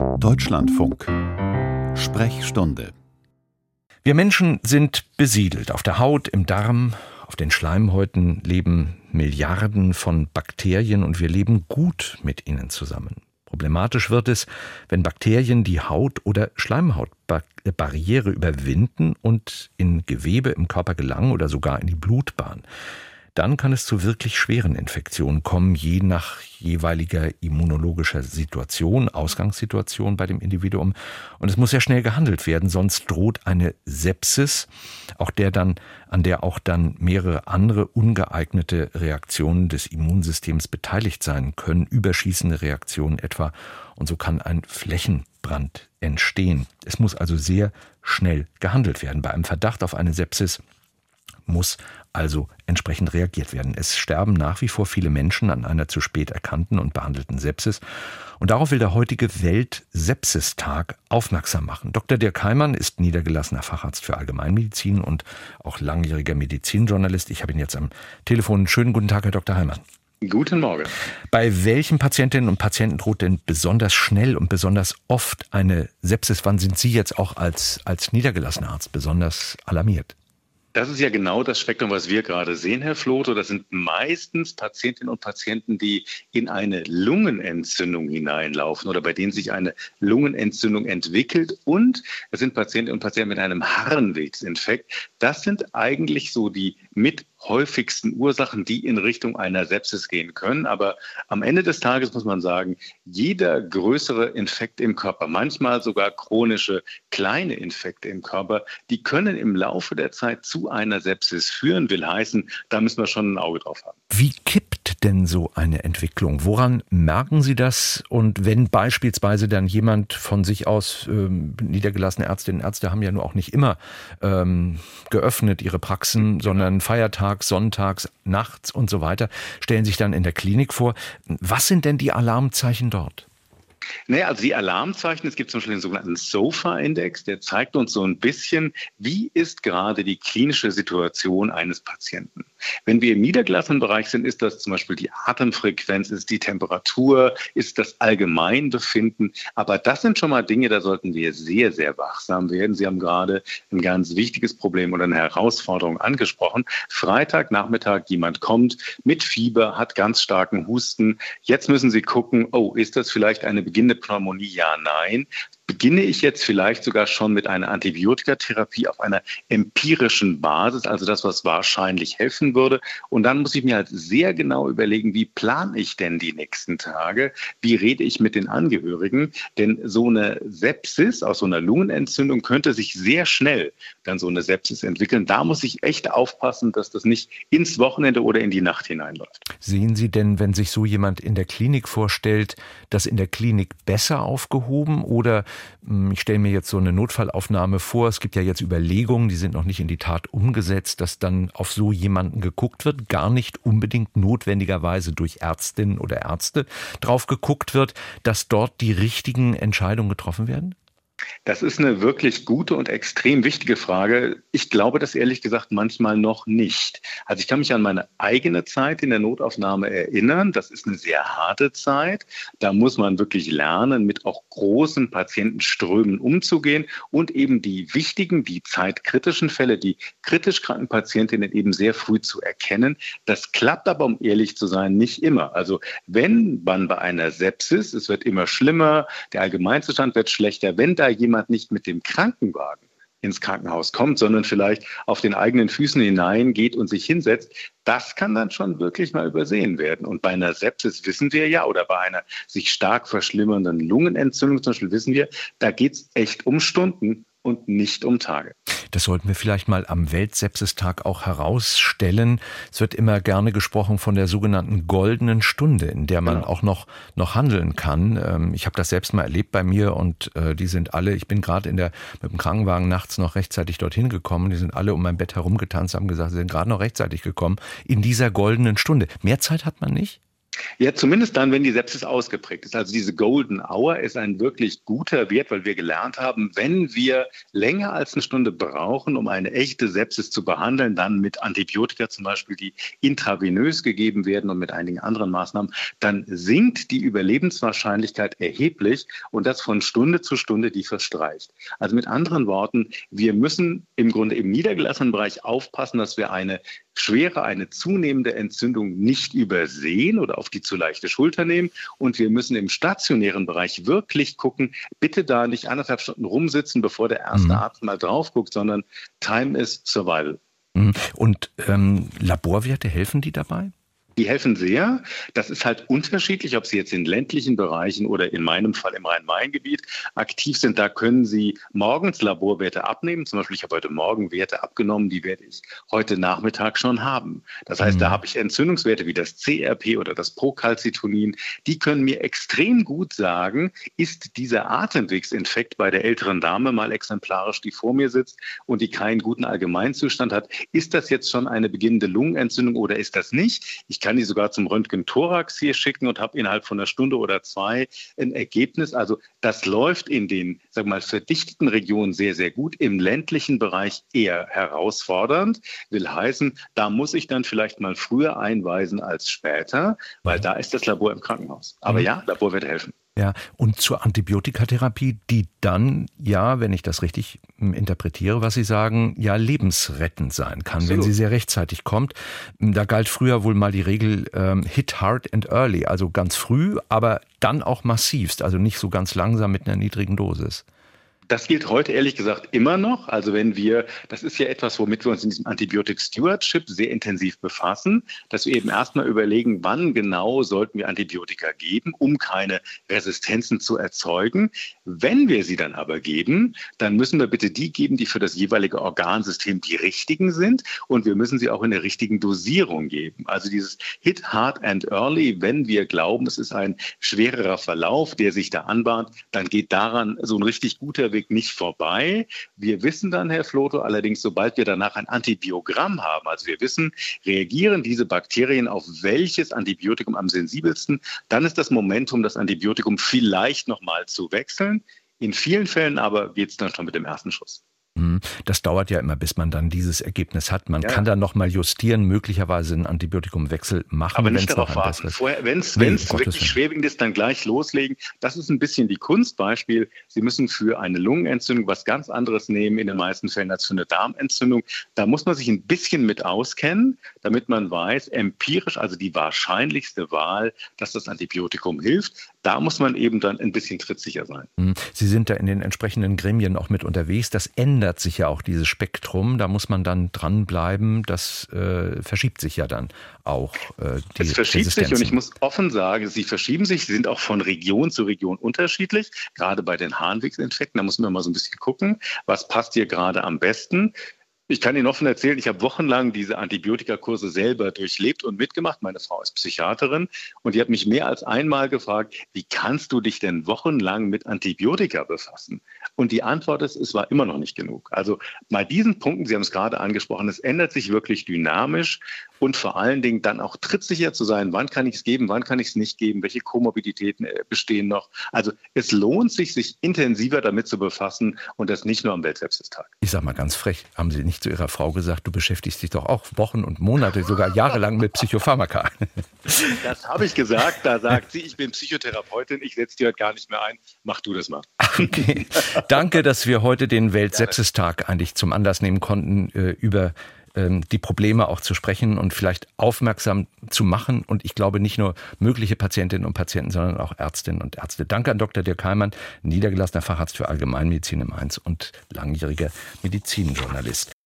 Deutschlandfunk. Sprechstunde. Wir Menschen sind besiedelt. Auf der Haut, im Darm, auf den Schleimhäuten leben Milliarden von Bakterien und wir leben gut mit ihnen zusammen. Problematisch wird es, wenn Bakterien die Haut- oder Schleimhautbarriere überwinden und in Gewebe im Körper gelangen oder sogar in die Blutbahn. Dann kann es zu wirklich schweren Infektionen kommen, je nach jeweiliger immunologischer Situation, Ausgangssituation bei dem Individuum. Und es muss sehr schnell gehandelt werden, sonst droht eine Sepsis, an der auch dann mehrere andere ungeeignete Reaktionen des Immunsystems beteiligt sein können, überschießende Reaktionen etwa. Und so kann ein Flächenbrand entstehen. Es muss also sehr schnell gehandelt werden. Bei einem Verdacht auf eine Sepsis muss also entsprechend reagiert werden. Es sterben nach wie vor viele Menschen an einer zu spät erkannten und behandelten Sepsis. Und darauf will der heutige Welt-Sepsis-Tag aufmerksam machen. Dr. Dirk Heimann ist niedergelassener Facharzt für Allgemeinmedizin und auch langjähriger Medizinjournalist. Ich habe ihn jetzt am Telefon. Schönen guten Tag, Herr Dr. Heimann. Guten Morgen. Bei welchen Patientinnen und Patienten droht denn besonders schnell und besonders oft eine Sepsis? Wann sind Sie jetzt auch als niedergelassener Arzt besonders alarmiert? Das ist ja genau das Spektrum, was wir gerade sehen, Herr Floto. Das sind meistens Patientinnen und Patienten, die in eine Lungenentzündung hineinlaufen oder bei denen sich eine Lungenentzündung entwickelt. Und es sind Patientinnen und Patienten mit einem Harnwegsinfekt. Das sind eigentlich so die mit häufigsten Ursachen, die in Richtung einer Sepsis gehen können. Aber am Ende des Tages muss man sagen, jeder größere Infekt im Körper, manchmal sogar chronische kleine Infekte im Körper, die können im Laufe der Zeit zu einer Sepsis führen. Will heißen, da müssen wir schon ein Auge drauf haben. Wie kippt denn so eine Entwicklung? Woran merken Sie das? Und wenn beispielsweise dann jemand von sich aus, niedergelassene Ärztinnen und Ärzte haben ja nur auch nicht immer geöffnet ihre Praxen, sondern feiertags, sonntags, nachts und so weiter, stellen sich dann in der Klinik vor. Was sind denn die Alarmzeichen dort? Naja, also die Alarmzeichen, es gibt zum Beispiel den sogenannten SOFA-Index, der zeigt uns so ein bisschen, wie ist gerade die klinische Situation eines Patienten. Wenn wir im niedergelassenen Bereich sind, ist das zum Beispiel die Atemfrequenz, ist die Temperatur, ist das Allgemeinbefinden. Aber das sind schon mal Dinge, da sollten wir sehr, sehr wachsam werden. Sie haben gerade ein ganz wichtiges Problem oder eine Herausforderung angesprochen. Freitagnachmittag, jemand kommt mit Fieber, hat ganz starken Husten. Jetzt müssen Sie gucken, ist das vielleicht eine beginnende Pneumonie? Ja, nein. Beginne ich jetzt vielleicht sogar schon mit einer Antibiotikatherapie auf einer empirischen Basis, also das, was wahrscheinlich helfen würde. Und dann muss ich mir halt sehr genau überlegen, wie plane ich denn die nächsten Tage? Wie rede ich mit den Angehörigen? Denn so eine Sepsis aus so einer Lungenentzündung könnte sich sehr schnell dann so eine Sepsis entwickeln. Da muss ich echt aufpassen, dass das nicht ins Wochenende oder in die Nacht hineinläuft. Sehen Sie denn, wenn sich so jemand in der Klinik vorstellt, das in der Klinik besser aufgehoben oder ich stelle mir jetzt so eine Notfallaufnahme vor, es gibt ja jetzt Überlegungen, die sind noch nicht in die Tat umgesetzt, dass dann auf so jemanden geguckt wird, gar nicht unbedingt notwendigerweise durch Ärztinnen oder Ärzte drauf geguckt wird, dass dort die richtigen Entscheidungen getroffen werden? Das ist eine wirklich gute und extrem wichtige Frage. Ich glaube das ehrlich gesagt manchmal noch nicht. Also ich kann mich an meine eigene Zeit in der Notaufnahme erinnern. Das ist eine sehr harte Zeit. Da muss man wirklich lernen, mit auch großen Patientenströmen umzugehen und eben die wichtigen, die zeitkritischen Fälle, die kritisch kranken Patientinnen eben sehr früh zu erkennen. Das klappt aber, um ehrlich zu sein, nicht immer. Also wenn man bei einer Sepsis, es wird immer schlimmer, der Allgemeinzustand wird schlechter, wenn da jemand nicht mit dem Krankenwagen ins Krankenhaus kommt, sondern vielleicht auf den eigenen Füßen hineingeht und sich hinsetzt, das kann dann schon wirklich mal übersehen werden. Und bei einer Sepsis wissen wir ja, oder bei einer sich stark verschlimmernden Lungenentzündung zum Beispiel wissen wir, da geht es echt um Stunden und nicht um Tage. Das sollten wir vielleicht mal am Weltsepsistag auch herausstellen. Es wird immer gerne gesprochen von der sogenannten goldenen Stunde, in der man auch noch handeln kann. Ich habe das selbst mal erlebt bei mir und die sind alle, ich bin gerade mit dem Krankenwagen nachts noch rechtzeitig dorthin gekommen. Die sind alle um mein Bett herumgetanzt, haben gesagt, sie sind gerade noch rechtzeitig gekommen in dieser goldenen Stunde. Mehr Zeit hat man nicht? Ja, zumindest dann, wenn die Sepsis ausgeprägt ist. Also diese Golden Hour ist ein wirklich guter Wert, weil wir gelernt haben, wenn wir länger als eine Stunde brauchen, um eine echte Sepsis zu behandeln, dann mit Antibiotika zum Beispiel, die intravenös gegeben werden und mit einigen anderen Maßnahmen, dann sinkt die Überlebenswahrscheinlichkeit erheblich und das von Stunde zu Stunde, die verstreicht. Also mit anderen Worten, wir müssen im Grunde im niedergelassenen Bereich aufpassen, dass wir eine zunehmende Entzündung nicht übersehen oder auf die zu leichte Schulter nehmen. Und wir müssen im stationären Bereich wirklich gucken, bitte da nicht 1,5 Stunden rumsitzen, bevor der erste Arzt mal drauf guckt, sondern Time is Survival. Und Laborwerte, helfen die dabei? Die helfen sehr. Das ist halt unterschiedlich, ob Sie jetzt in ländlichen Bereichen oder in meinem Fall im Rhein-Main-Gebiet aktiv sind. Da können Sie morgens Laborwerte abnehmen. Zum Beispiel, ich habe heute Morgen Werte abgenommen, die werde ich heute Nachmittag schon haben. Das heißt, da habe ich Entzündungswerte wie das CRP oder das Procalcitonin. Die können mir extrem gut sagen, ist dieser Atemwegsinfekt bei der älteren Dame mal exemplarisch, die vor mir sitzt und die keinen guten Allgemeinzustand hat, ist das jetzt schon eine beginnende Lungenentzündung oder ist das nicht? Ich kann die sogar zum Röntgen-Thorax hier schicken und habe innerhalb von einer Stunde oder 2 ein Ergebnis. Also das läuft in den, sagen wir mal, verdichteten Regionen sehr, sehr gut. Im ländlichen Bereich eher herausfordernd. Will heißen, da muss ich dann vielleicht mal früher einweisen als später, weil da ist das Labor im Krankenhaus. Aber ja, Labor wird helfen. Ja, und zur Antibiotikatherapie, die dann, ja, wenn ich das richtig interpretiere, was Sie sagen, ja lebensrettend sein kann, wenn sie sehr rechtzeitig kommt. Da galt früher wohl mal die Regel hit hard and early, also ganz früh, aber dann auch massivst, also nicht so ganz langsam mit einer niedrigen Dosis. Das gilt heute ehrlich gesagt immer noch. Also das ist ja etwas, womit wir uns in diesem Antibiotic Stewardship sehr intensiv befassen, dass wir eben erstmal überlegen, wann genau sollten wir Antibiotika geben, um keine Resistenzen zu erzeugen. Wenn wir sie dann aber geben, dann müssen wir bitte die geben, die für das jeweilige Organsystem die richtigen sind und wir müssen sie auch in der richtigen Dosierung geben. Also dieses Hit hard and early, wenn wir glauben, es ist ein schwererer Verlauf, der sich da anbahnt, dann geht daran so ein richtig guter Weg nicht vorbei. Wir wissen dann, Herr Floto, allerdings, sobald wir danach ein Antibiogramm haben, also wir wissen, reagieren diese Bakterien auf welches Antibiotikum am sensibelsten, dann ist das Momentum, das Antibiotikum vielleicht nochmal zu wechseln. In vielen Fällen aber geht es dann schon mit dem ersten Schuss. Das dauert ja immer, bis man dann dieses Ergebnis hat. Man kann dann nochmal justieren, möglicherweise einen Antibiotikumwechsel machen. Aber nicht darauf warten. Wenn es wirklich schwerwiegend ist, dann gleich loslegen. Das ist ein bisschen die Kunst. Beispiel, Sie müssen für eine Lungenentzündung was ganz anderes nehmen, in den meisten Fällen als für eine Darmentzündung. Da muss man sich ein bisschen mit auskennen, damit man weiß, empirisch, also die wahrscheinlichste Wahl, dass das Antibiotikum hilft. Da muss man eben dann ein bisschen trittsicher sein. Sie sind da in den entsprechenden Gremien auch mit unterwegs. Das ändert sich ja auch, dieses Spektrum. Da muss man dann dranbleiben. Das verschiebt sich ja dann auch. Es verschiebt sich und ich muss offen sagen, sie verschieben sich. Sie sind auch von Region zu Region unterschiedlich. Gerade bei den Harnwegsinfekten, da muss man mal so ein bisschen gucken, was passt hier gerade am besten. Ich kann Ihnen offen erzählen, ich habe wochenlang diese Antibiotikakurse selber durchlebt und mitgemacht. Meine Frau ist Psychiaterin und die hat mich mehr als einmal gefragt, wie kannst du dich denn wochenlang mit Antibiotika befassen? Und die Antwort ist, es war immer noch nicht genug. Also bei diesen Punkten, Sie haben es gerade angesprochen, es ändert sich wirklich dynamisch und vor allen Dingen dann auch trittsicher zu sein, wann kann ich es geben, wann kann ich es nicht geben, welche Komorbiditäten bestehen noch. Also es lohnt sich intensiver damit zu befassen und das nicht nur am Weltsepsistag. Ich sage mal ganz frech, haben Sie nicht zu Ihrer Frau gesagt, du beschäftigst dich doch auch Wochen und Monate, sogar jahrelang mit Psychopharmaka? Das habe ich gesagt. Da sagt sie, ich bin Psychotherapeutin, ich setze die heute gar nicht mehr ein. Mach du das mal. Okay. Danke, dass wir heute den Weltsepsistag eigentlich zum Anlass nehmen konnten, über die Probleme auch zu sprechen und vielleicht aufmerksam zu machen. Und ich glaube nicht nur mögliche Patientinnen und Patienten, sondern auch Ärztinnen und Ärzte. Danke an Dr. Dirk Heimann, niedergelassener Facharzt für Allgemeinmedizin in Mainz und langjähriger Medizinjournalist.